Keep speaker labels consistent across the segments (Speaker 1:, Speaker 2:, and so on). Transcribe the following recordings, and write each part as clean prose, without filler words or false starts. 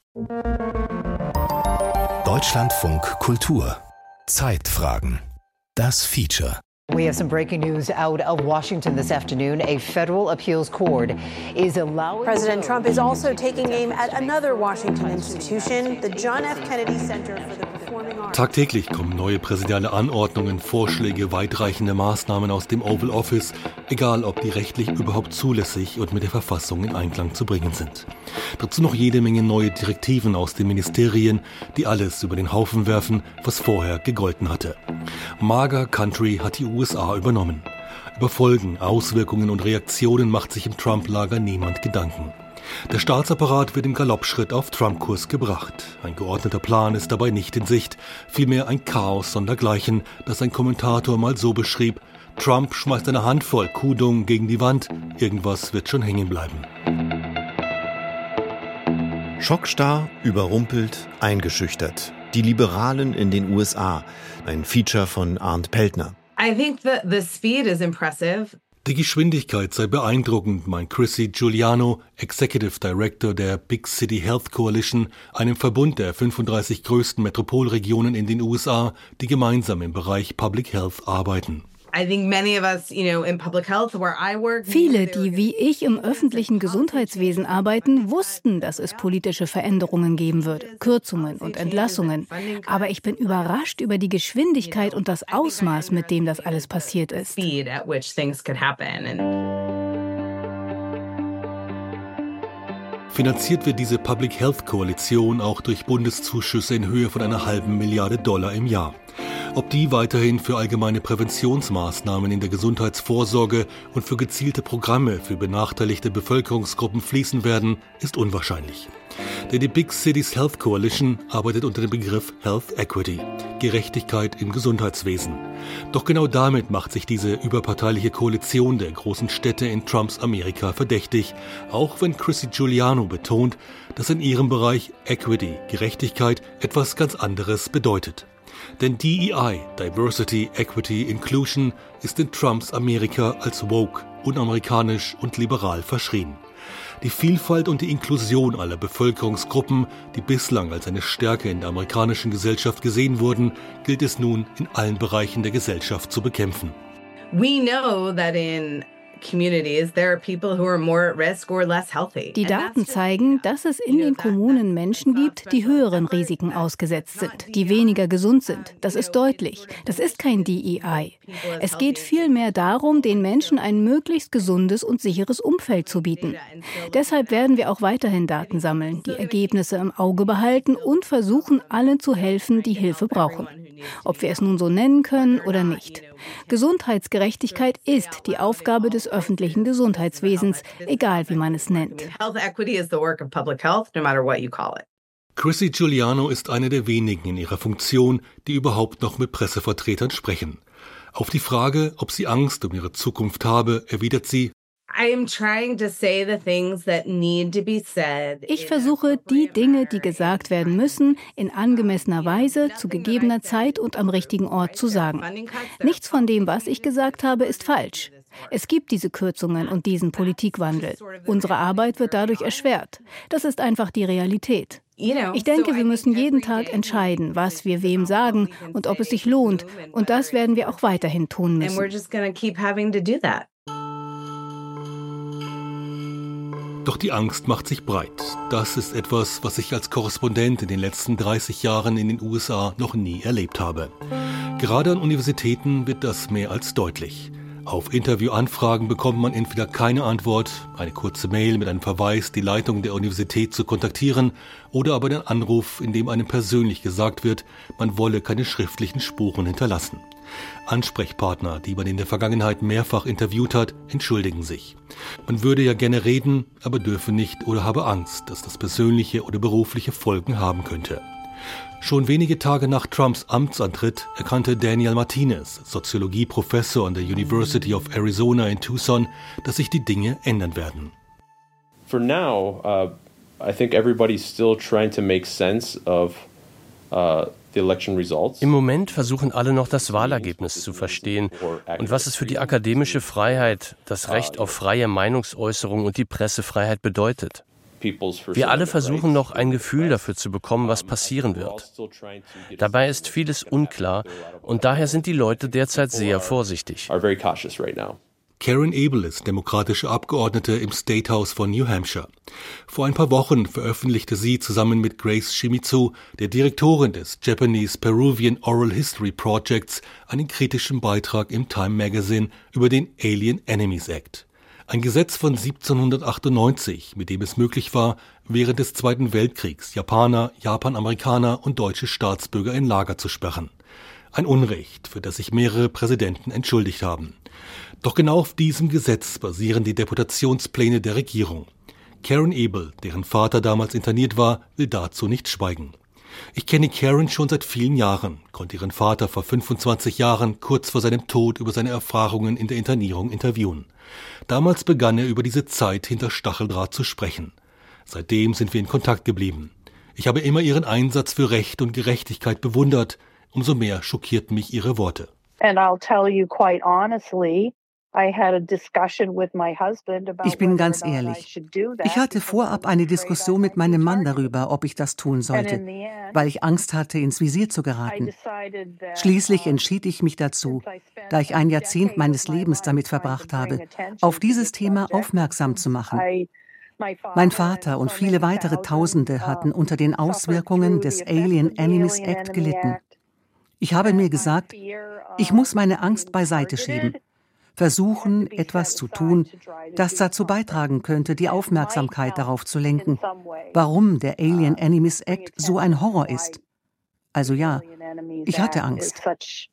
Speaker 1: Deutschlandfunk Kultur. Zeitfragen. Das Feature.
Speaker 2: We have some breaking news out of Washington this afternoon. A federal appeals court is allowing...
Speaker 3: President Trump is also taking aim at another Washington institution, the John F. Kennedy Center for the Performing Arts.
Speaker 4: Tagtäglich kommen neue präsidiale Anordnungen, Vorschläge, weitreichende Maßnahmen aus dem Oval Office, egal ob die rechtlich überhaupt zulässig und mit der Verfassung in Einklang zu bringen sind. Dazu noch jede Menge neue Direktiven aus den Ministerien, die alles über den Haufen werfen, was vorher gegolten hatte. MAGA Country hat die USA übernommen. Über Folgen, Auswirkungen und Reaktionen macht sich im Trump-Lager niemand Gedanken. Der Staatsapparat wird im Galoppschritt auf Trump-Kurs gebracht. Ein geordneter Plan ist dabei nicht in Sicht, vielmehr ein Chaos sondergleichen, das ein Kommentator mal so beschrieb: Trump schmeißt eine Handvoll Kuhdung gegen die Wand, irgendwas wird schon hängen bleiben.
Speaker 5: Schockstarr, überrumpelt, eingeschüchtert. Die Liberalen in den USA. Ein Feature von Arndt Peltner.
Speaker 6: I think the speed is impressive.
Speaker 4: Die Geschwindigkeit sei beeindruckend, meint Chrissy Giuliano, Executive Director der Big City Health Coalition, einem Verbund der 35 größten Metropolregionen in den USA, die gemeinsam im Bereich Public Health arbeiten.
Speaker 7: Viele, die wie ich im öffentlichen Gesundheitswesen arbeiten, wussten, dass es politische Veränderungen geben würde, Kürzungen und Entlassungen. Aber ich bin überrascht über die Geschwindigkeit und das Ausmaß, mit dem das alles passiert ist.
Speaker 4: Finanziert wird diese Public Health Koalition auch durch Bundeszuschüsse in Höhe von $1,5 Milliarden im Jahr. Ob die weiterhin für allgemeine Präventionsmaßnahmen in der Gesundheitsvorsorge und für gezielte Programme für benachteiligte Bevölkerungsgruppen fließen werden, ist unwahrscheinlich. Denn die Big Cities Health Coalition arbeitet unter dem Begriff Health Equity, Gerechtigkeit im Gesundheitswesen. Doch genau damit macht sich diese überparteiliche Koalition der großen Städte in Trumps Amerika verdächtig, auch wenn Chrissy Giuliano betont, dass in ihrem Bereich Equity, Gerechtigkeit, etwas ganz anderes bedeutet. Denn DEI, Diversity, Equity, Inclusion, ist in Trumps Amerika als woke, unamerikanisch und liberal verschrien. Die Vielfalt und die Inklusion aller Bevölkerungsgruppen, die bislang als eine Stärke in der amerikanischen Gesellschaft gesehen wurden, gilt es nun in allen Bereichen der Gesellschaft zu bekämpfen.
Speaker 6: We know that in communities, there are people who are more at risk or less healthy.
Speaker 7: Die Daten zeigen, dass es in den Kommunen Menschen gibt, die höheren Risiken ausgesetzt sind, die weniger gesund sind. Das ist deutlich. Das ist kein DEI. Es geht vielmehr darum, den Menschen ein möglichst gesundes und sicheres Umfeld zu bieten. Deshalb werden wir auch weiterhin Daten sammeln, die Ergebnisse im Auge behalten und versuchen, allen zu helfen, die Hilfe brauchen. Ob wir es nun so nennen können oder nicht. Gesundheitsgerechtigkeit ist die Aufgabe des öffentlichen Gesundheitswesens, egal wie man es nennt.
Speaker 4: Chrissy Giuliano ist eine der wenigen in ihrer Funktion, die überhaupt noch mit Pressevertretern sprechen. Auf die Frage, ob sie Angst um ihre Zukunft habe, erwidert sie:
Speaker 7: Ich versuche, die Dinge, die gesagt werden müssen, in angemessener Weise, zu gegebener Zeit und am richtigen Ort zu sagen. Nichts von dem, was ich gesagt habe, ist falsch. Es gibt diese Kürzungen und diesen Politikwandel. Unsere Arbeit wird dadurch erschwert. Das ist einfach die Realität. Ich denke, wir müssen jeden Tag entscheiden, was wir wem sagen und ob es sich lohnt. Und das werden wir auch weiterhin tun müssen.
Speaker 4: Doch die Angst macht sich breit. Das ist etwas, was ich als Korrespondent in den letzten 30 Jahren in den USA noch nie erlebt habe. Gerade an Universitäten wird das mehr als deutlich. Auf Interviewanfragen bekommt man entweder keine Antwort, eine kurze Mail mit einem Verweis, die Leitung der Universität zu kontaktieren, oder aber einen Anruf, in dem einem persönlich gesagt wird, man wolle keine schriftlichen Spuren hinterlassen. Ansprechpartner, die man in der Vergangenheit mehrfach interviewt hat, entschuldigen sich. Man würde ja gerne reden, aber dürfe nicht oder habe Angst, dass das persönliche oder berufliche Folgen haben könnte. Schon wenige Tage nach Trumps Amtsantritt erkannte Daniel Martinez, Soziologieprofessor an der University of Arizona in Tucson, dass sich die Dinge ändern werden.
Speaker 8: For now, I think everybody's still trying to make sense of
Speaker 9: Im Moment versuchen alle noch das Wahlergebnis zu verstehen und was es für die akademische Freiheit, das Recht auf freie Meinungsäußerung und die Pressefreiheit bedeutet. Wir alle versuchen noch ein Gefühl dafür zu bekommen, was passieren wird. Dabei ist vieles unklar und daher sind die Leute derzeit sehr vorsichtig.
Speaker 4: Karen Abel ist demokratische Abgeordnete im State House von New Hampshire. Vor ein paar Wochen veröffentlichte sie zusammen mit Grace Shimizu, der Direktorin des Japanese Peruvian Oral History Projects, einen kritischen Beitrag im Time Magazine über den Alien Enemies Act. Ein Gesetz von 1798, mit dem es möglich war, während des Zweiten Weltkriegs Japaner, Japanamerikaner und deutsche Staatsbürger in Lager zu sperren. Ein Unrecht, für das sich mehrere Präsidenten entschuldigt haben. Doch genau auf diesem Gesetz basieren die Deportationspläne der Regierung. Karen Abel, deren Vater damals interniert war, will dazu nicht schweigen. Ich kenne Karen schon seit vielen Jahren, konnte ihren Vater vor 25 Jahren kurz vor seinem Tod über seine Erfahrungen in der Internierung interviewen. Damals begann er über diese Zeit hinter Stacheldraht zu sprechen. Seitdem sind wir in Kontakt geblieben. Ich habe immer ihren Einsatz für Recht und Gerechtigkeit bewundert. Umso mehr schockierten mich ihre Worte.
Speaker 10: And I'll tell you quite honestly,
Speaker 11: ich bin ganz ehrlich. Ich hatte vorab eine Diskussion mit meinem Mann darüber, ob ich das tun sollte, weil ich Angst hatte, ins Visier zu geraten. Schließlich entschied ich mich dazu, da ich ein Jahrzehnt meines Lebens damit verbracht habe, auf dieses Thema aufmerksam zu machen. Mein Vater und viele weitere Tausende hatten unter den Auswirkungen des Alien Enemies Act gelitten. Ich habe mir gesagt, ich muss meine Angst beiseite schieben. Versuchen, etwas zu tun, das dazu beitragen könnte, die Aufmerksamkeit darauf zu lenken, warum der Alien Enemies Act so ein Horror ist. Also ja, ich hatte Angst.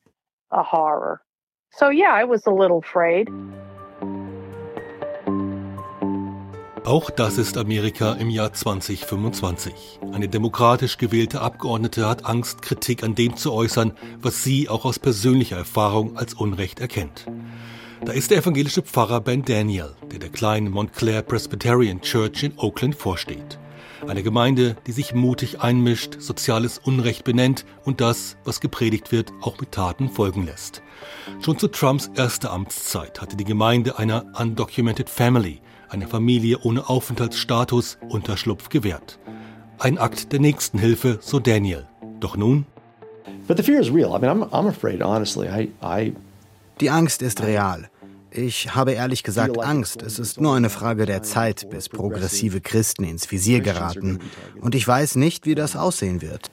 Speaker 4: Auch das ist Amerika im Jahr 2025. Eine demokratisch gewählte Abgeordnete hat Angst, Kritik an dem zu äußern, was sie auch aus persönlicher Erfahrung als Unrecht erkennt. Da ist der evangelische Pfarrer Ben Daniel, der kleinen Montclair Presbyterian Church in Oakland vorsteht. Eine Gemeinde, die sich mutig einmischt, soziales Unrecht benennt und das, was gepredigt wird, auch mit Taten folgen lässt. Schon zu Trumps erster Amtszeit hatte die Gemeinde einer Undocumented Family, einer Familie ohne Aufenthaltsstatus, Unterschlupf gewährt. Ein Akt der Nächstenhilfe, so Daniel. Doch nun?
Speaker 12: But the fear is real. I mean, I'm afraid, honestly.
Speaker 13: Die Angst ist real. Ich habe ehrlich gesagt Angst. Es ist nur eine Frage der Zeit, bis progressive Christen ins Visier geraten. Und ich weiß nicht, wie das aussehen wird.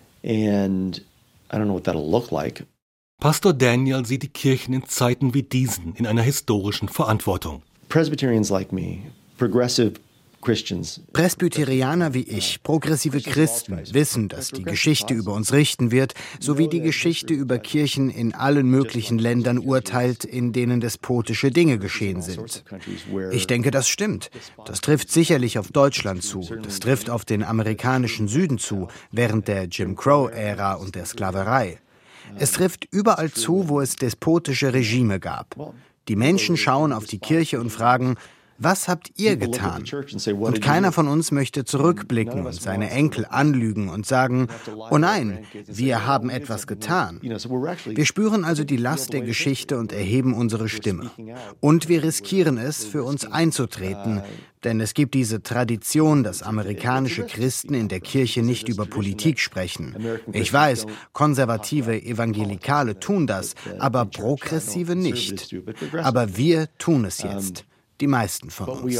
Speaker 4: Pastor Daniel sieht die Kirchen in Zeiten wie diesen in einer historischen Verantwortung.
Speaker 12: Presbyterians like me, progressive Christians.
Speaker 13: Presbyterianer wie ich, progressive Christen, wissen, dass die Geschichte über uns richten wird, sowie die Geschichte über Kirchen in allen möglichen Ländern urteilt, in denen despotische Dinge geschehen sind. Ich denke, das stimmt. Das trifft sicherlich auf Deutschland zu. Das trifft auf den amerikanischen Süden zu, während der Jim Crow-Ära und der Sklaverei. Es trifft überall zu, wo es despotische Regime gab. Die Menschen schauen auf die Kirche und fragen, was habt ihr getan? Und keiner von uns möchte zurückblicken und seine Enkel anlügen und sagen, oh nein, wir haben etwas getan. Wir spüren also die Last der Geschichte und erheben unsere Stimme. Und wir riskieren es, für uns einzutreten, denn es gibt diese Tradition, dass amerikanische Christen in der Kirche nicht über Politik sprechen. Ich weiß, konservative Evangelikale tun das, aber progressive nicht. Aber wir tun es jetzt. Die meisten von uns.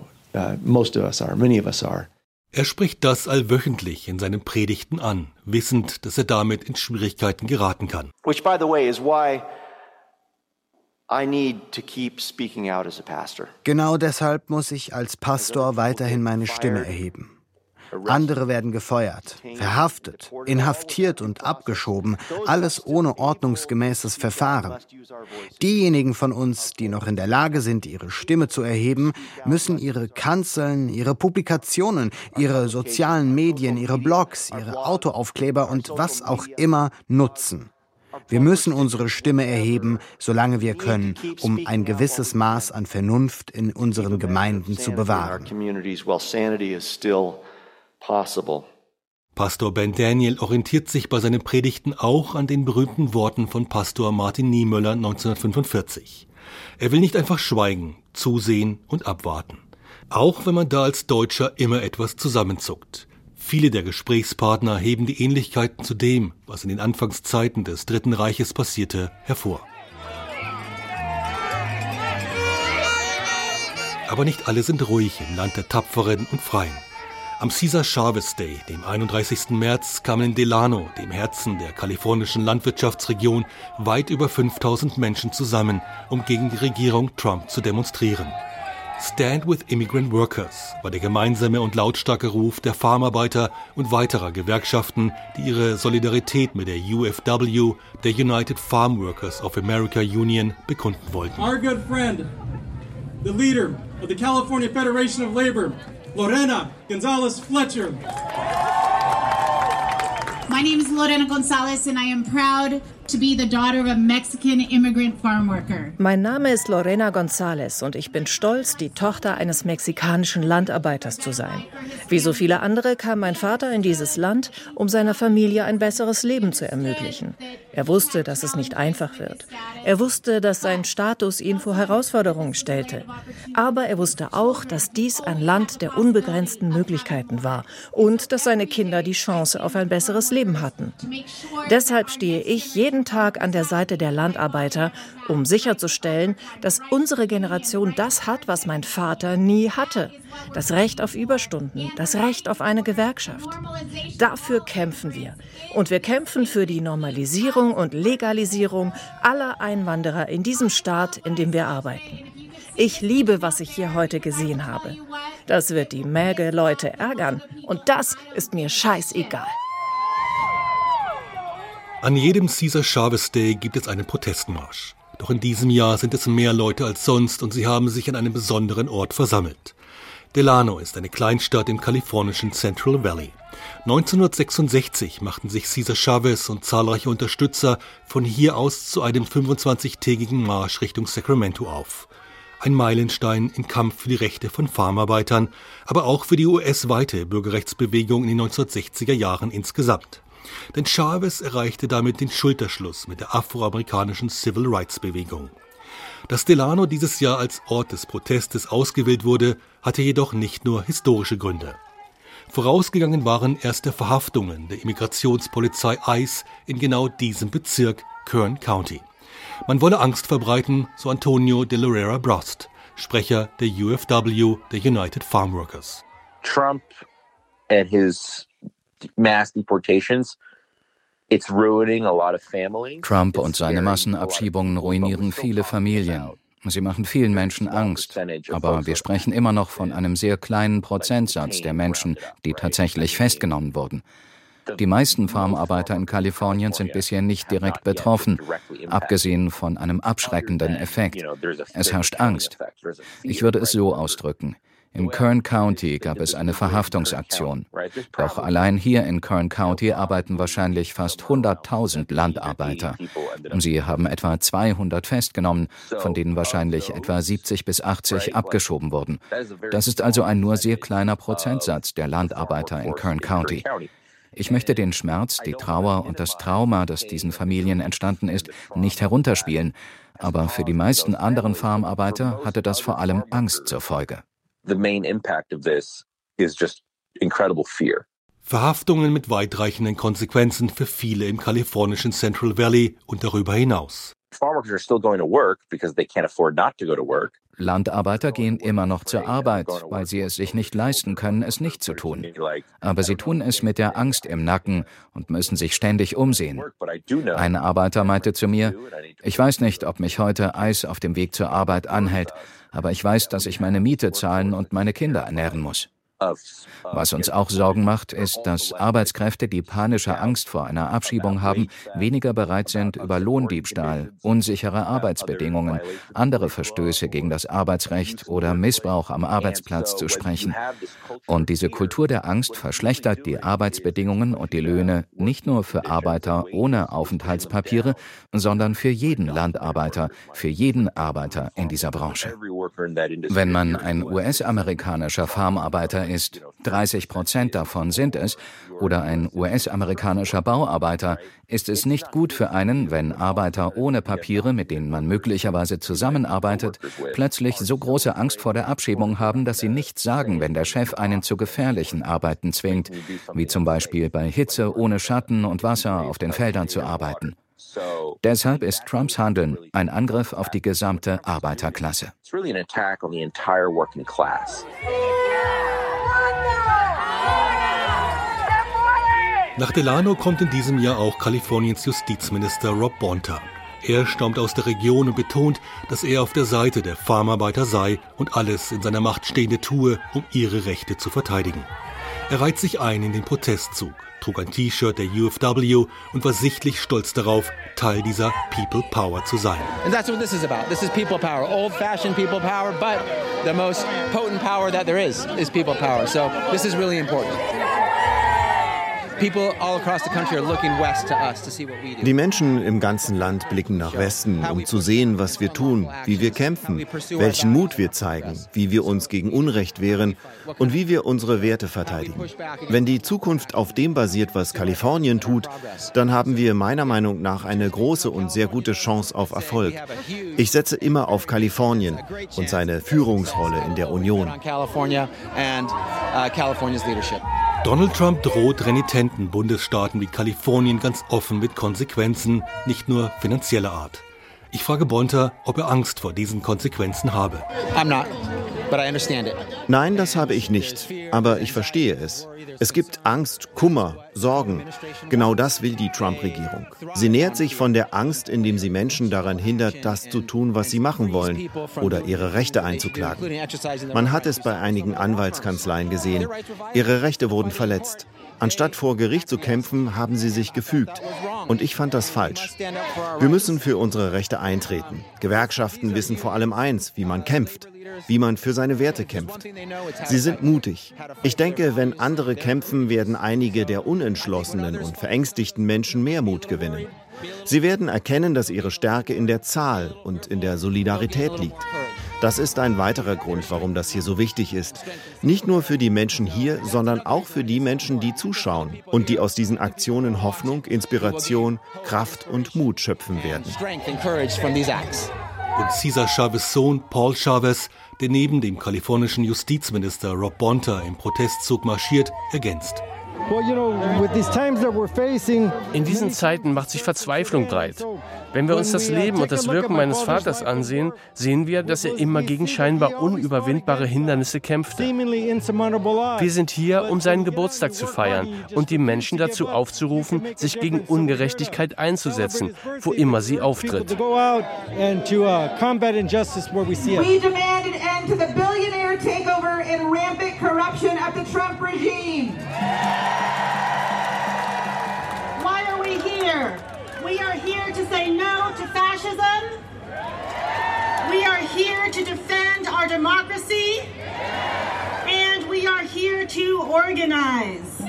Speaker 4: Er spricht das allwöchentlich in seinen Predigten an, wissend, dass er damit in Schwierigkeiten geraten kann.
Speaker 14: Which, by the way, is why I need to keep speaking out as a pastor.
Speaker 13: Genau deshalb muss ich als Pastor weiterhin meine Stimme erheben. Andere werden gefeuert, verhaftet, inhaftiert und abgeschoben, alles ohne ordnungsgemäßes Verfahren. Diejenigen von uns, die noch in der Lage sind, ihre Stimme zu erheben, müssen ihre Kanzeln, ihre Publikationen, ihre sozialen Medien, ihre Blogs, ihre Autoaufkleber und was auch immer nutzen. Wir müssen unsere Stimme erheben, solange wir können, um ein gewisses Maß an Vernunft in unseren Gemeinden zu bewahren.
Speaker 4: Pastor Ben Daniel orientiert sich bei seinen Predigten auch an den berühmten Worten von Pastor Martin Niemöller 1945. Er will nicht einfach schweigen, zusehen und abwarten. Auch wenn man da als Deutscher immer etwas zusammenzuckt. Viele der Gesprächspartner heben die Ähnlichkeiten zu dem, was in den Anfangszeiten des Dritten Reiches passierte, hervor. Aber nicht alle sind ruhig im Land der Tapferen und Freien. Am Cesar Chavez Day, dem 31. März, kamen in Delano, dem Herzen der kalifornischen Landwirtschaftsregion, weit über 5000 Menschen zusammen, um gegen die Regierung Trump zu demonstrieren. Stand with Immigrant Workers war der gemeinsame und lautstarke Ruf der Farmarbeiter und weiterer Gewerkschaften, die ihre Solidarität mit der UFW, der United Farm Workers of America Union, bekunden wollten.
Speaker 15: Our good friend, the leader of the California Federation of Labor, Lorena Gonzalez Fletcher.
Speaker 16: My name is Lorena Gonzalez and I am proud to be the daughter of a Mexican immigrant farm worker.
Speaker 17: Mein Name ist Lorena Gonzalez und ich bin stolz, die Tochter eines mexikanischen Landarbeiters zu sein. Wie so viele andere kam mein Vater in dieses Land, um seiner Familie ein besseres Leben zu ermöglichen. Er wusste, dass es nicht einfach wird. Er wusste, dass sein Status ihn vor Herausforderungen stellte. Aber er wusste auch, dass dies ein Land der unbegrenzten Möglichkeiten war und dass seine Kinder die Chance auf ein besseres Leben hatten. Deshalb stehe ich jeden Tag an der Seite der Landarbeiter, um sicherzustellen, dass unsere Generation das hat, was mein Vater nie hatte. Das Recht auf Überstunden, das Recht auf eine Gewerkschaft. Dafür kämpfen wir. Und wir kämpfen für die Normalisierung und Legalisierung aller Einwanderer in diesem Staat, in dem wir arbeiten. Ich liebe, was ich hier heute gesehen habe. Das wird die Mäge-Leute ärgern. Und das ist mir scheißegal.
Speaker 4: An jedem Cesar Chavez Day gibt es einen Protestmarsch. Doch in diesem Jahr sind es mehr Leute als sonst und sie haben sich an einem besonderen Ort versammelt. Delano ist eine Kleinstadt im kalifornischen Central Valley. 1966 machten sich Cesar Chavez und zahlreiche Unterstützer von hier aus zu einem 25-tägigen Marsch Richtung Sacramento auf. Ein Meilenstein im Kampf für die Rechte von Farmarbeitern, aber auch für die US-weite Bürgerrechtsbewegung in den 1960er Jahren insgesamt. Denn Chavez erreichte damit den Schulterschluss mit der afroamerikanischen Civil Rights Bewegung. Dass Delano dieses Jahr als Ort des Protestes ausgewählt wurde, hatte jedoch nicht nur historische Gründe. Vorausgegangen waren erste Verhaftungen der Immigrationspolizei ICE in genau diesem Bezirk, Kern County. Man wolle Angst verbreiten, so Antonio de Lorera Brost, Sprecher der UFW, der United Farm Workers.
Speaker 18: Trump and his mass deportations, it's ruining a lot of families.
Speaker 19: Trump und seine Massenabschiebungen ruinieren viele Familien. Sie machen vielen Menschen Angst. Aber wir sprechen immer noch von einem sehr kleinen Prozentsatz der Menschen, die tatsächlich festgenommen wurden. Die meisten Farmarbeiter in Kalifornien sind bisher nicht direkt betroffen, abgesehen von einem abschreckenden Effekt. Es herrscht Angst. Ich würde es so ausdrücken. Im Kern County gab es eine Verhaftungsaktion. Doch allein hier in Kern County arbeiten wahrscheinlich fast 100.000 Landarbeiter. Sie haben etwa 200 festgenommen, von denen wahrscheinlich etwa 70 bis 80 abgeschoben wurden. Das ist also ein nur sehr kleiner Prozentsatz der Landarbeiter in Kern County. Ich möchte den Schmerz, die Trauer und das Trauma, das diesen Familien entstanden ist, nicht herunterspielen. Aber für die meisten anderen Farmarbeiter hatte das vor allem Angst zur Folge.
Speaker 18: The main impact of this is just incredible fear.
Speaker 4: Verhaftungen mit weitreichenden Konsequenzen für viele im kalifornischen Central Valley und darüber hinaus.
Speaker 18: Farmworkers are still going to work because they can't afford not to go to work.
Speaker 19: Landarbeiter gehen immer noch zur Arbeit, weil sie es sich nicht leisten können, es nicht zu tun. Aber sie tun es mit der Angst im Nacken und müssen sich ständig umsehen. Ein Arbeiter meinte zu mir, ich weiß nicht, ob mich heute Eis auf dem Weg zur Arbeit anhält, aber ich weiß, dass ich meine Miete zahlen und meine Kinder ernähren muss. Was uns auch Sorgen macht, ist, dass Arbeitskräfte, die panische Angst vor einer Abschiebung haben, weniger bereit sind, über Lohndiebstahl, unsichere Arbeitsbedingungen, andere Verstöße gegen das Arbeitsrecht oder Missbrauch am Arbeitsplatz zu sprechen. Und diese Kultur der Angst verschlechtert die Arbeitsbedingungen und die Löhne nicht nur für Arbeiter ohne Aufenthaltspapiere, sondern für jeden Landarbeiter, für jeden Arbeiter in dieser Branche. Wenn man ein US-amerikanischer Farmarbeiter ist, 30% davon sind es, oder ein US-amerikanischer Bauarbeiter, ist es nicht gut für einen, wenn Arbeiter ohne Papiere, mit denen man möglicherweise zusammenarbeitet, plötzlich so große Angst vor der Abschiebung haben, dass sie nichts sagen, wenn der Chef einen zu gefährlichen Arbeiten zwingt, wie zum Beispiel bei Hitze ohne Schatten und Wasser auf den Feldern zu arbeiten. Deshalb ist Trumps Handeln ein Angriff auf die gesamte Arbeiterklasse.
Speaker 4: Nach Delano kommt in diesem Jahr auch Kaliforniens Justizminister Rob Bonta. Er stammt aus der Region und betont, dass er auf der Seite der Farmarbeiter sei und alles in seiner Macht Stehende tue, um ihre Rechte zu verteidigen. Er reiht sich ein in den Protestzug, trug ein T-Shirt der UFW und war sichtlich stolz darauf, Teil dieser People Power zu sein.
Speaker 20: And that's what this is about. This is people power, old-fashioned people power, but the most potent power that there is people power. So this is really important.
Speaker 5: Die Menschen im ganzen Land blicken nach Westen, um zu sehen, was wir tun, wie wir kämpfen, welchen Mut wir zeigen, wie wir uns gegen Unrecht wehren und wie wir unsere Werte verteidigen. Wenn die Zukunft auf dem basiert, was Kalifornien tut, dann haben wir meiner Meinung nach eine große und sehr gute Chance auf Erfolg. Ich setze immer auf Kalifornien und seine Führungsrolle in der Union.
Speaker 4: Donald Trump droht renitenten Bundesstaaten wie Kalifornien ganz offen mit Konsequenzen, nicht nur finanzieller Art. Ich frage Bonta, ob er Angst vor diesen Konsequenzen habe.
Speaker 5: Nein, das habe ich nicht, aber ich verstehe es. Es gibt Angst, Kummer, Sorgen. Genau das will die Trump-Regierung. Sie nähert sich von der Angst, indem sie Menschen daran hindert, das zu tun, was sie machen wollen oder ihre Rechte einzuklagen. Man hat es bei einigen Anwaltskanzleien gesehen. Ihre Rechte wurden verletzt. Anstatt vor Gericht zu kämpfen, haben sie sich gefügt. Und ich fand das falsch. Wir müssen für unsere Rechte eintreten. Gewerkschaften wissen vor allem eins, wie man kämpft, wie man für seine Werte kämpft. Sie sind mutig. Ich denke, wenn andere kämpfen, werden einige der unentschlossenen und verängstigten Menschen mehr Mut gewinnen. Sie werden erkennen, dass ihre Stärke in der Zahl und in der Solidarität liegt. Das ist ein weiterer Grund, warum das hier so wichtig ist. Nicht nur für die Menschen hier, sondern auch für die Menschen, die zuschauen und die aus diesen Aktionen Hoffnung, Inspiration, Kraft und Mut schöpfen werden.
Speaker 4: Und Cesar Chavez' Sohn Paul Chavez, der neben dem kalifornischen Justizminister Rob Bonta im Protestzug marschiert, ergänzt.
Speaker 9: In diesen Zeiten macht sich Verzweiflung breit. Wenn wir uns das Leben und das Wirken meines Vaters ansehen, sehen wir, dass er immer gegen scheinbar unüberwindbare Hindernisse kämpfte. Wir sind hier, um seinen Geburtstag zu feiern und die Menschen dazu aufzurufen, sich gegen Ungerechtigkeit einzusetzen, wo immer sie auftritt.
Speaker 15: We demand an end to the billionaire takeover and rampant corruption of the Trump regime. Why are we here? We are here to say no to fascism. We are here to defend our democracy. And we are here to organize.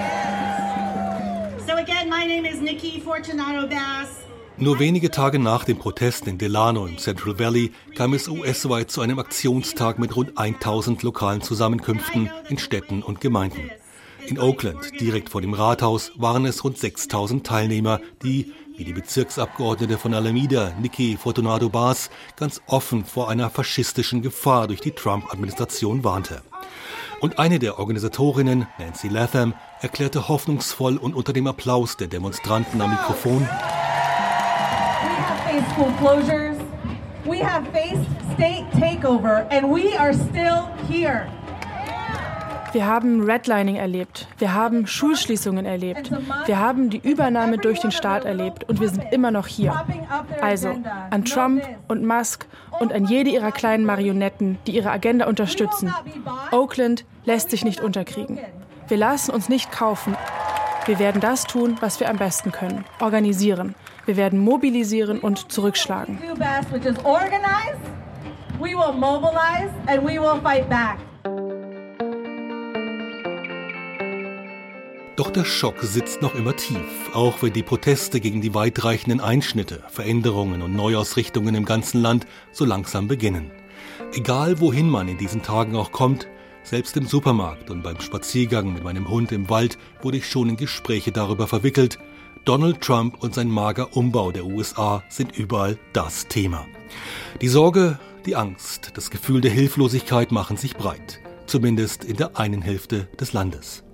Speaker 15: So again, my name is Nikki Fortunato Bass.
Speaker 4: Nur wenige Tage nach den Protesten in Delano im Central Valley kam es US-weit zu einem Aktionstag mit rund 1000 lokalen Zusammenkünften in Städten und Gemeinden. In Oakland, direkt vor dem Rathaus, waren es rund 6000 Teilnehmer, die, wie die Bezirksabgeordnete von Alameda, Nikki Fortunato Bass, ganz offen vor einer faschistischen Gefahr durch die Trump-Administration warnte. Und eine der Organisatorinnen, Nancy Latham, erklärte hoffnungsvoll und unter dem Applaus der Demonstranten am Mikrofon:
Speaker 21: School closures. We have faced state takeover and we are still here.
Speaker 22: Wir haben Redlining erlebt, wir haben Schulschließungen erlebt, wir haben die Übernahme durch den Staat erlebt und wir sind immer noch hier. Also an Trump und Musk und an jede ihrer kleinen Marionetten, die ihre Agenda unterstützen. Oakland lässt sich nicht unterkriegen. Wir lassen uns nicht kaufen. Wir werden das tun, was wir am besten können: organisieren. Wir werden mobilisieren und zurückschlagen.
Speaker 4: Doch der Schock sitzt noch immer tief, auch wenn die Proteste gegen die weitreichenden Einschnitte, Veränderungen und Neuausrichtungen im ganzen Land so langsam beginnen. Egal wohin man in diesen Tagen auch kommt, Selbst im Supermarkt und beim Spaziergang mit meinem Hund im Wald wurde ich schon in Gespräche darüber verwickelt. Donald Trump und sein mager Umbau der USA sind überall das Thema. Die Sorge, die Angst, das Gefühl der Hilflosigkeit machen sich breit. Zumindest in der einen Hälfte des Landes.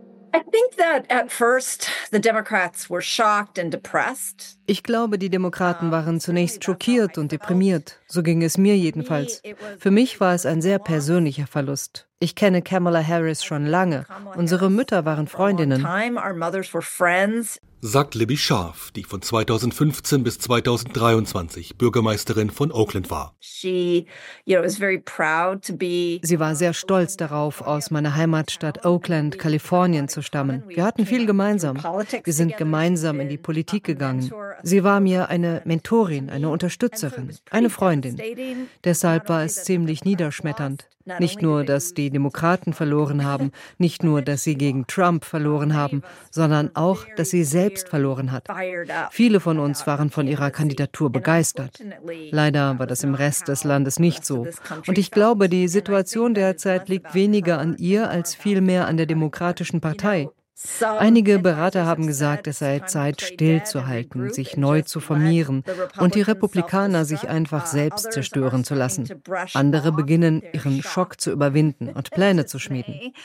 Speaker 1: Ich glaube, die Demokraten waren zunächst schockiert und deprimiert. So ging es mir jedenfalls. Für mich war es ein sehr persönlicher Verlust. Ich kenne Kamala Harris schon lange. Unsere Mütter waren Freundinnen.
Speaker 4: Sagt Libby Schaaf, die von 2015 bis 2023 Bürgermeisterin von Oakland war.
Speaker 1: Sie war sehr stolz darauf, aus meiner Heimatstadt Oakland, Kalifornien zu stammen. Wir hatten viel gemeinsam. Wir sind gemeinsam in die Politik gegangen. Sie war mir eine Mentorin, eine Unterstützerin, eine Freundin. Deshalb war es ziemlich niederschmetternd. Nicht nur, dass die Demokraten verloren haben, nicht nur, dass sie gegen Trump verloren haben, sondern auch, dass sie selbst verloren hat. Viele von uns waren von ihrer Kandidatur begeistert. Leider war das im Rest des Landes nicht so. Und ich glaube, die Situation derzeit liegt weniger an ihr als vielmehr an der Demokratischen Partei. Einige Berater haben gesagt, es sei Zeit, stillzuhalten, sich neu zu formieren und die Republikaner sich einfach selbst zerstören zu lassen. Andere beginnen, ihren Schock zu überwinden und Pläne zu schmieden.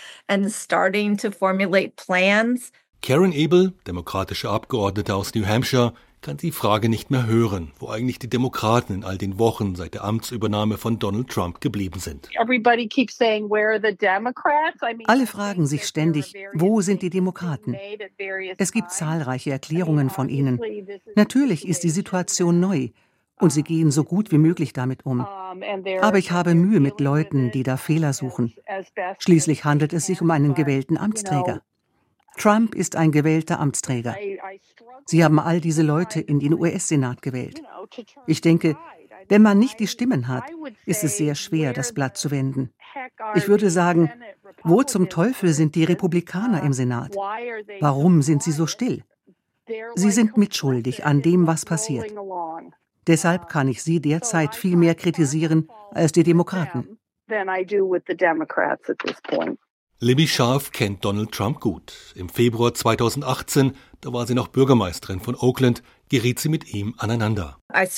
Speaker 4: Karen Abel, demokratische Abgeordnete aus New Hampshire, kann die Frage nicht mehr hören, wo eigentlich die Demokraten in all den Wochen seit der Amtsübernahme von Donald Trump geblieben sind.
Speaker 11: Alle fragen sich ständig, wo sind die Demokraten? Es gibt zahlreiche Erklärungen von ihnen. Natürlich ist die Situation neu und sie gehen so gut wie möglich damit um. Aber ich habe Mühe mit Leuten, die da Fehler suchen. Schließlich handelt es sich um einen gewählten Amtsträger. Trump ist ein gewählter Amtsträger. Sie haben all diese Leute in den US-Senat gewählt. Ich denke, wenn man nicht die Stimmen hat, ist es sehr schwer, das Blatt zu wenden. Ich würde sagen, wo zum Teufel sind die Republikaner im Senat? Warum sind sie so still? Sie sind mitschuldig an dem, was passiert. Deshalb kann ich sie derzeit viel mehr kritisieren als die Demokraten.
Speaker 4: Libby Schaaf kennt Donald Trump gut. Im Februar 2018, da war sie noch Bürgermeisterin von Oakland, geriet sie mit ihm aneinander.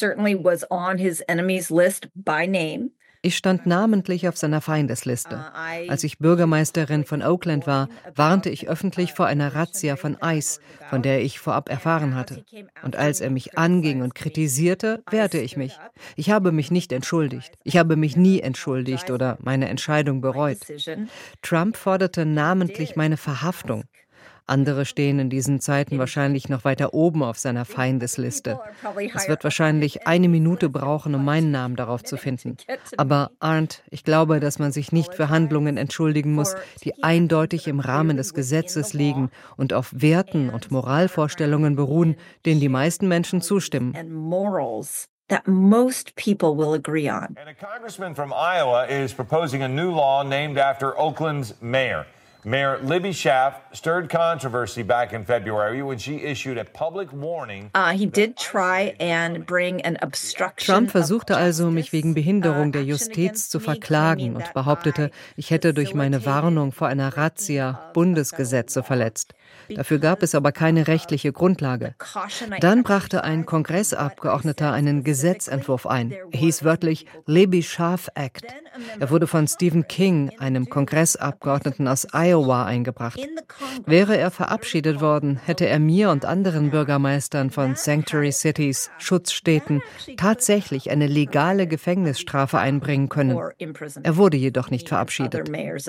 Speaker 1: Ich stand namentlich auf seiner Feindesliste. Als ich Bürgermeisterin von Oakland war, warnte ich öffentlich vor einer Razzia von ICE, von der ich vorab erfahren hatte. Und als er mich anging und kritisierte, wehrte ich mich. Ich habe mich nicht entschuldigt. Ich habe mich nie entschuldigt oder meine Entscheidung bereut. Trump forderte namentlich meine Verhaftung. Andere stehen in diesen Zeiten wahrscheinlich noch weiter oben auf seiner Feindesliste. Es wird wahrscheinlich 1 Minute brauchen, um meinen Namen darauf zu finden. Aber Arndt, ich glaube, dass man sich nicht für Handlungen entschuldigen muss, die eindeutig im Rahmen des Gesetzes liegen und auf Werten und Moralvorstellungen beruhen, denen die meisten Menschen zustimmen.
Speaker 2: That most people will agree on.
Speaker 23: And a congressman from Iowa is proposing a new law named after Oakland's mayor. Mayor Libby Schaaf stirred controversy back in February when she issued a public warning.
Speaker 2: He did try and bring an obstruction.
Speaker 1: Trump versuchte also, mich wegen Behinderung der Justiz zu verklagen und behauptete, ich hätte durch meine Warnung vor einer Razzia Bundesgesetze verletzt. Dafür gab es aber keine rechtliche Grundlage. Dann brachte ein Kongressabgeordneter einen Gesetzentwurf ein. Er hieß wörtlich Libby Schaaf Act. Er wurde von Stephen King, einem Kongressabgeordneten aus Iowa, eingebracht. Wäre er verabschiedet worden, hätte er mir und anderen Bürgermeistern von Sanctuary Cities, Schutzstädten, tatsächlich eine legale Gefängnisstrafe einbringen können. Er wurde jedoch nicht verabschiedet.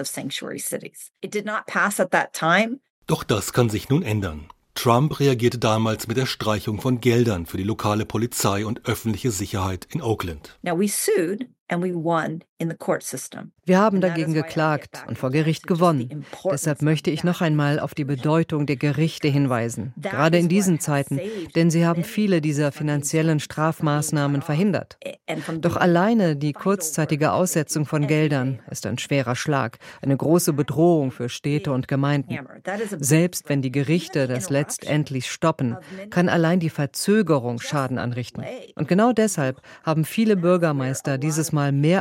Speaker 4: Doch das kann sich nun ändern. Trump reagierte damals mit der Streichung von Geldern für die lokale Polizei und öffentliche Sicherheit in Oakland.
Speaker 2: Now we sued and we won in the court system.
Speaker 1: Wir haben dagegen geklagt und vor Gericht gewonnen. Deshalb möchte ich noch einmal auf die Bedeutung der Gerichte hinweisen, gerade in diesen Zeiten, denn sie haben viele dieser finanziellen Strafmaßnahmen verhindert. Doch alleine die kurzzeitige Aussetzung von Geldern ist ein schwerer Schlag, eine große Bedrohung für Städte und Gemeinden. Selbst wenn die Gerichte das letztendlich stoppen, kann allein die Verzögerung Schaden anrichten. Und genau deshalb haben viele Bürgermeister dieses Mal mehr Angst davor,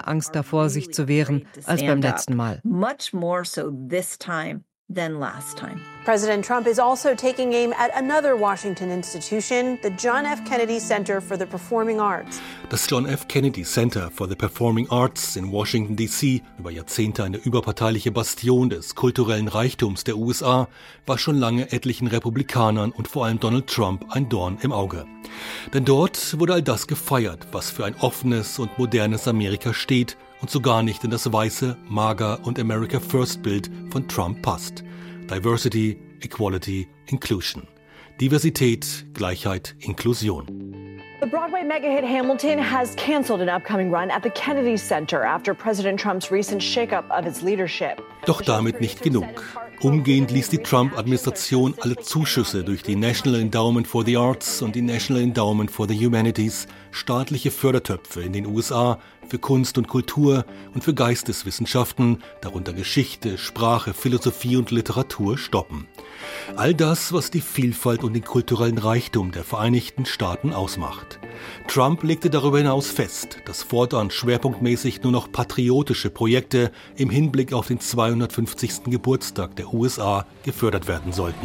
Speaker 1: davor, sich zu wehren, als beim letzten Mal.
Speaker 2: Much more so this time than last time.
Speaker 3: President Trump is also taking aim at another Washington institution, the John F. Kennedy Center for the Performing Arts.
Speaker 4: Das John F. Kennedy Center for the Performing Arts in Washington, D.C., über Jahrzehnte eine überparteiliche Bastion des kulturellen Reichtums der USA, war schon lange etlichen Republikanern und vor allem Donald Trump ein Dorn im Auge. Denn dort wurde all das gefeiert, was für ein offenes und modernes Amerika steht und sogar nicht in das weiße, mager und America First Bild von Trump passt. Diversity, Equality, Inclusion. Diversität, Gleichheit, Inklusion.
Speaker 6: The Broadway mega-hit Hamilton has canceled an upcoming run at the Kennedy Center after President Trump's recent shakeup of its leadership.
Speaker 4: Doch damit nicht genug. Umgehend ließ die Trump-Administration alle Zuschüsse durch die National Endowment for the Arts und die National Endowment for the Humanities, staatliche Fördertöpfe in den USA für Kunst und Kultur und für Geisteswissenschaften, darunter Geschichte, Sprache, Philosophie und Literatur, stoppen. All das, was die Vielfalt und den kulturellen Reichtum der Vereinigten Staaten ausmacht. Trump legte darüber hinaus fest, dass fortan schwerpunktmäßig nur noch patriotische Projekte im Hinblick auf den 250. Geburtstag der USA gefördert werden sollten.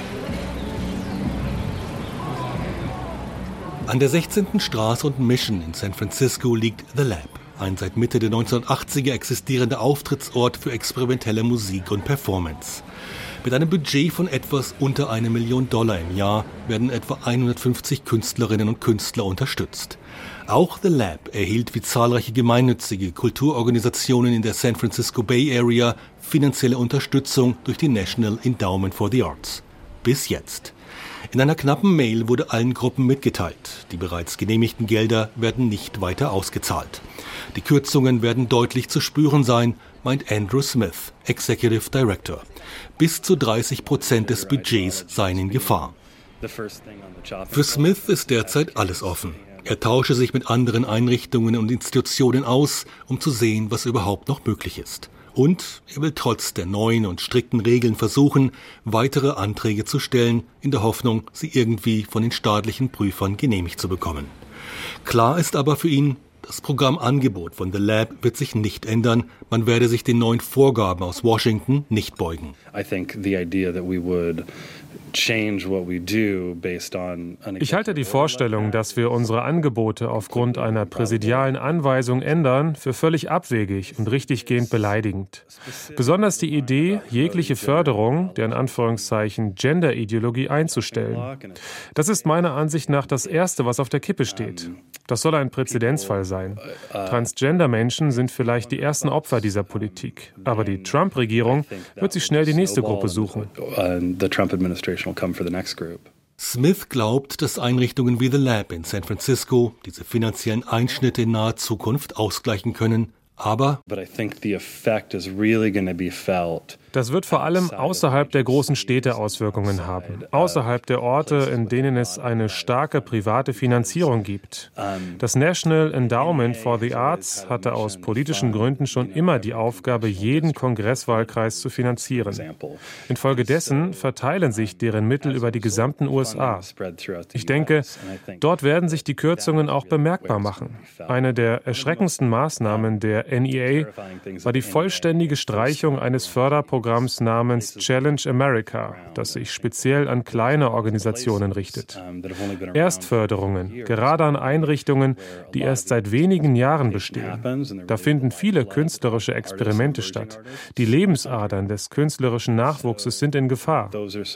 Speaker 4: An der 16. Straße und Mission in San Francisco liegt The Lab, ein seit Mitte der 1980er existierender Auftrittsort für experimentelle Musik und Performance. Mit einem Budget von etwas unter $1 Million im Jahr werden etwa 150 Künstlerinnen und Künstler unterstützt. Auch The Lab erhielt wie zahlreiche gemeinnützige Kulturorganisationen in der San Francisco Bay Area finanzielle Unterstützung durch die National Endowment for the Arts. Bis jetzt. In einer knappen Mail wurde allen Gruppen mitgeteilt, die bereits genehmigten Gelder werden nicht weiter ausgezahlt. Die Kürzungen werden deutlich zu spüren sein, meint Andrew Smith, Executive Director. Bis zu 30% des Budgets seien in Gefahr. Für Smith ist derzeit alles offen. Er tausche sich mit anderen Einrichtungen und Institutionen aus, um zu sehen, was überhaupt noch möglich ist. Und er will trotz der neuen und strikten Regeln versuchen, weitere Anträge zu stellen, in der Hoffnung, sie irgendwie von den staatlichen Prüfern genehmigt zu bekommen. Klar ist aber für ihn, das Programmangebot von The Lab wird sich nicht ändern. Man werde sich den neuen Vorgaben aus Washington nicht beugen.
Speaker 7: Ich halte die Vorstellung, dass wir unsere Angebote aufgrund einer präsidialen Anweisung ändern, für völlig abwegig und richtiggehend beleidigend. Besonders die Idee, jegliche Förderung der in Anführungszeichen Gender-Ideologie einzustellen. Das ist meiner Ansicht nach das Erste, was auf der Kippe steht. Das soll ein Präzedenzfall sein. Transgender-Menschen sind vielleicht die ersten Opfer dieser Politik. Aber die Trump-Regierung wird sich schnell die nächste Gruppe suchen.
Speaker 4: Smith glaubt, dass Einrichtungen wie The Lab in San Francisco diese finanziellen Einschnitte in naher Zukunft ausgleichen können. Aber
Speaker 7: das wird vor allem außerhalb der großen Städte Auswirkungen haben, außerhalb der Orte, in denen es eine starke private Finanzierung gibt. Das National Endowment for the Arts hatte aus politischen Gründen schon immer die Aufgabe, jeden Kongresswahlkreis zu finanzieren. Infolgedessen verteilen sich deren Mittel über die gesamten USA. Ich denke, dort werden sich die Kürzungen auch bemerkbar machen. Eine der erschreckendsten Maßnahmen der NEA war die vollständige Streichung eines Förderprogramms namens Challenge America, das sich speziell an kleine Organisationen richtet. Erstförderungen, gerade an Einrichtungen, die erst seit wenigen Jahren bestehen. Da finden viele künstlerische Experimente statt. Die Lebensadern des künstlerischen Nachwuchses sind in Gefahr.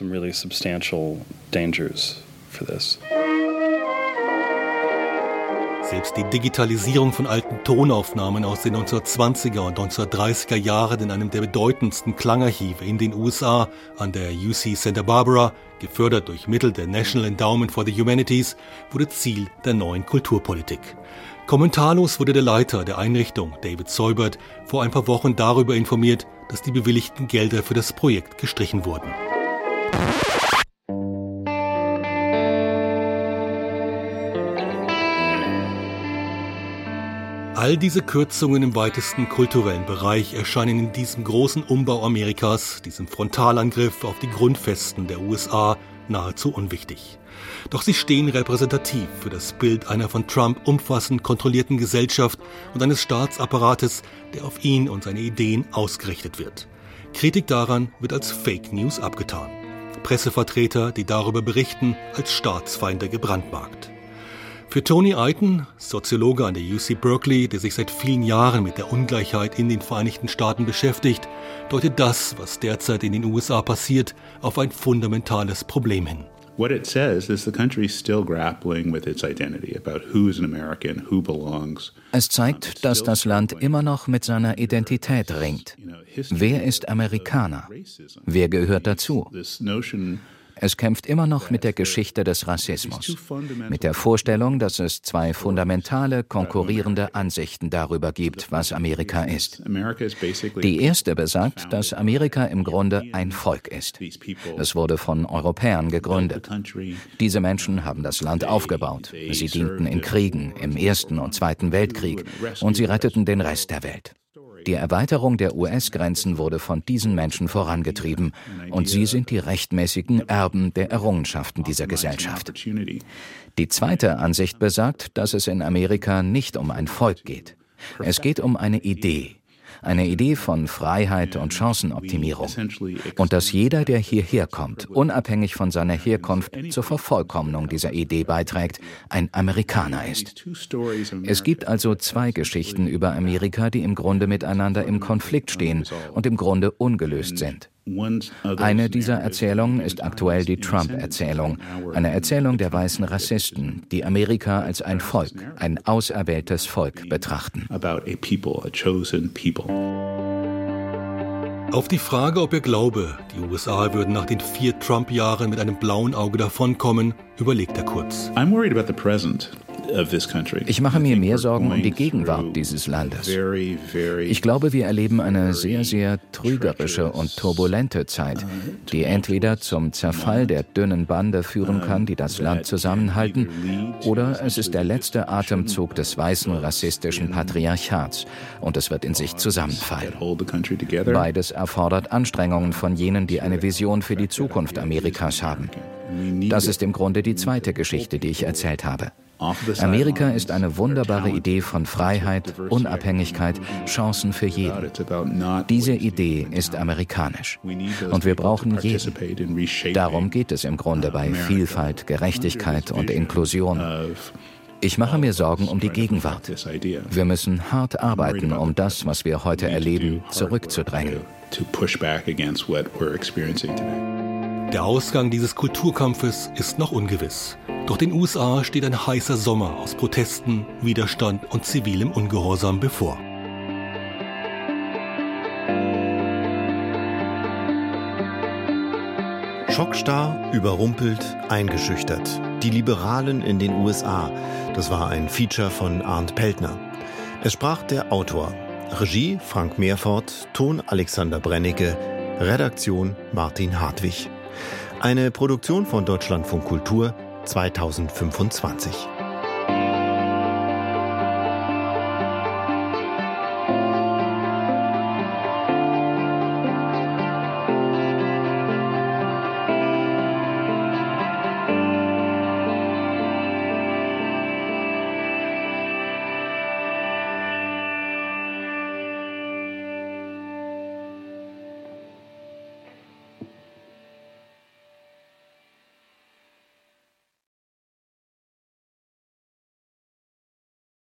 Speaker 4: Selbst die Digitalisierung von alten Tonaufnahmen aus den 1920er und 1930er Jahren in einem der bedeutendsten Klangarchive in den USA an der UC Santa Barbara, gefördert durch Mittel der National Endowment for the Humanities, wurde Ziel der neuen Kulturpolitik. Kommentarlos wurde der Leiter der Einrichtung, David Seubert, vor ein paar Wochen darüber informiert, dass die bewilligten Gelder für das Projekt gestrichen wurden. All diese Kürzungen im weitesten kulturellen Bereich erscheinen in diesem großen Umbau Amerikas, diesem Frontalangriff auf die Grundfesten der USA, nahezu unwichtig. Doch sie stehen repräsentativ für das Bild einer von Trump umfassend kontrollierten Gesellschaft und eines Staatsapparates, der auf ihn und seine Ideen ausgerichtet wird. Kritik daran wird als Fake News abgetan. Pressevertreter, die darüber berichten, als Staatsfeinde gebrandmarkt. Für Tony Eyton, Soziologe an der UC Berkeley, der sich seit vielen Jahren mit der Ungleichheit in den Vereinigten Staaten beschäftigt, deutet das, was derzeit in den USA passiert, auf ein fundamentales Problem hin.
Speaker 8: What it says is the country still grappling with its identity about who is an American, who belongs.
Speaker 19: Es zeigt, dass das Land immer noch mit seiner Identität ringt. Wer ist Amerikaner? Wer gehört dazu? Es kämpft immer noch mit der Geschichte des Rassismus, mit der Vorstellung, dass es zwei fundamentale, konkurrierende Ansichten darüber gibt, was Amerika ist. Die erste besagt, dass Amerika im Grunde ein Volk ist. Es wurde von Europäern gegründet. Diese Menschen haben das Land aufgebaut. Sie dienten in Kriegen, im Ersten und Zweiten Weltkrieg, und sie retteten den Rest der Welt. Die Erweiterung der US-Grenzen wurde von diesen Menschen vorangetrieben, und sie sind die rechtmäßigen Erben der Errungenschaften dieser Gesellschaft. Die zweite Ansicht besagt, dass es in Amerika nicht um ein Volk geht. Es geht um eine Idee von Freiheit und Chancenoptimierung. Und dass jeder, der hierher kommt, unabhängig von seiner Herkunft, zur Vervollkommnung dieser Idee beiträgt, ein Amerikaner ist. Es gibt also zwei Geschichten über Amerika, die im Grunde miteinander im Konflikt stehen und im Grunde ungelöst sind. Eine dieser Erzählungen ist aktuell die Trump-Erzählung, eine Erzählung der weißen Rassisten, die Amerika als ein Volk, ein auserwähltes Volk betrachten.
Speaker 4: Auf die Frage, ob er glaube, die USA würden nach den 4 Trump-Jahren mit einem blauen Auge davonkommen, überlegt er kurz.
Speaker 19: Ich mache mir mehr Sorgen um die Gegenwart dieses Landes. Ich glaube, wir erleben eine sehr, sehr trügerische und turbulente Zeit, die entweder zum Zerfall der dünnen Bande führen kann, die das Land zusammenhalten, oder es ist der letzte Atemzug des weißen rassistischen Patriarchats und es wird in sich zusammenfallen. Beides erfordert Anstrengungen von jenen, die eine Vision für die Zukunft Amerikas haben. Das ist im Grunde die zweite Geschichte, die ich erzählt habe. Amerika ist eine wunderbare Idee von Freiheit, Unabhängigkeit, Chancen für jeden. Diese Idee ist amerikanisch. Und wir brauchen jeden. Darum geht es im Grunde bei Vielfalt, Gerechtigkeit und Inklusion. Ich mache mir Sorgen um die Gegenwart. Wir müssen hart arbeiten, um das, was wir heute erleben, zurückzudrängen.
Speaker 4: Der Ausgang dieses Kulturkampfes ist noch ungewiss. Doch den USA steht ein heißer Sommer aus Protesten, Widerstand und zivilem Ungehorsam bevor. Schockstarr, überrumpelt, eingeschüchtert. Die Liberalen in den USA. Das war ein Feature von Arndt Peltner. Es sprach der Autor. Regie Frank Meerfort, Ton Alexander Brennecke, Redaktion Martin Hartwig. Eine Produktion von Deutschlandfunk Kultur 2025.